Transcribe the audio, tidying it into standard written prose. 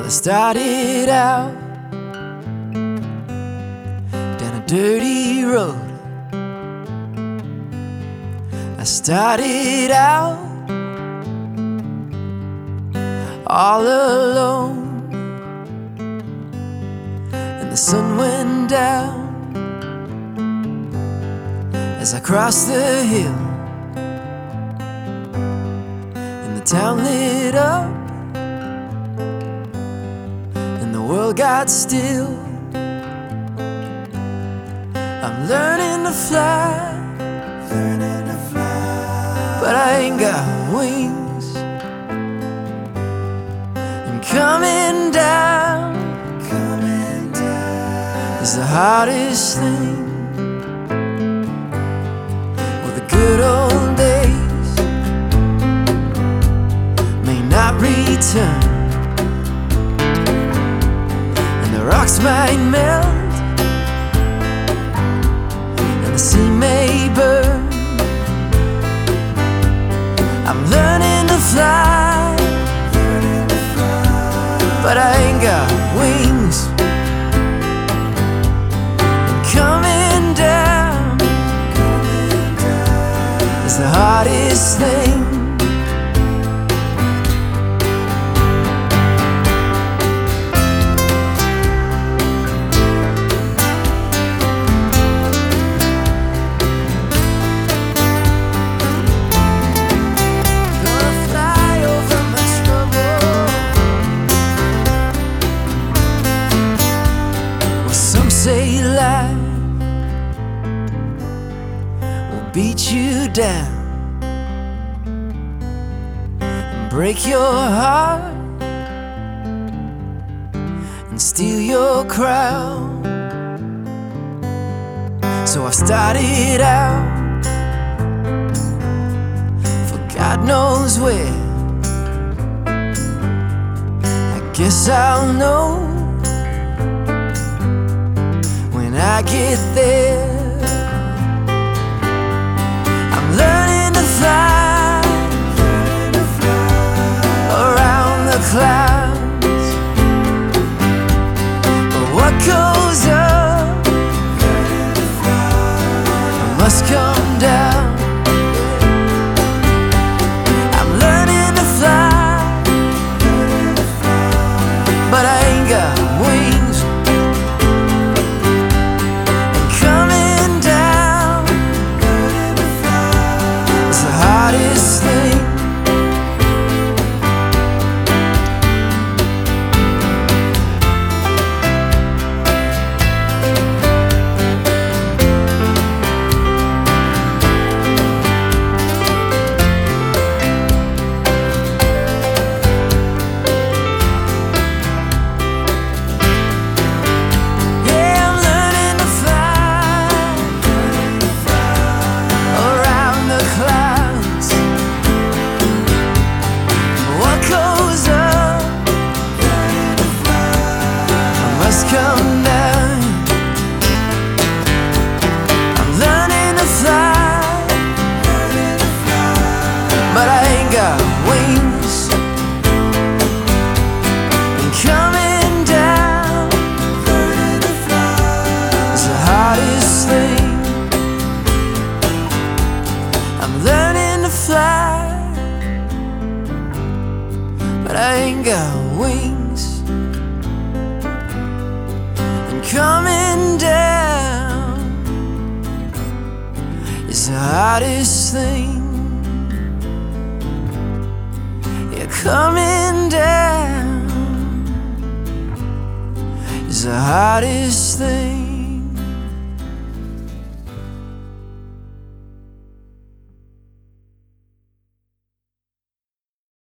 I started out down a dirty road. I started out all alone, and the sun went down as I crossed the hill, and the town lit up and the world got still. I'm learning to fly, but I ain't got wings. And coming down is the hardest thing. Well, the good old days may not return, and the rocks might melt, and the sea may burn. I'm learning to fly, but I ain't got wings. And coming down is the hardest thing. Say life will beat you down and break your heart and steal your crown. So I've started out for God knows where. I guess I'll know I get there. I'm learning to fly around the clouds, but what goes up must come down. I'm learning to fly, but I ain't got wings. Come down. I'm learning to fly, but I ain't got wings. And coming down is the hardest thing. I'm learning to fly, but I ain't got wings. Coming down is the hardest thing. Yeah, coming down is the hardest thing.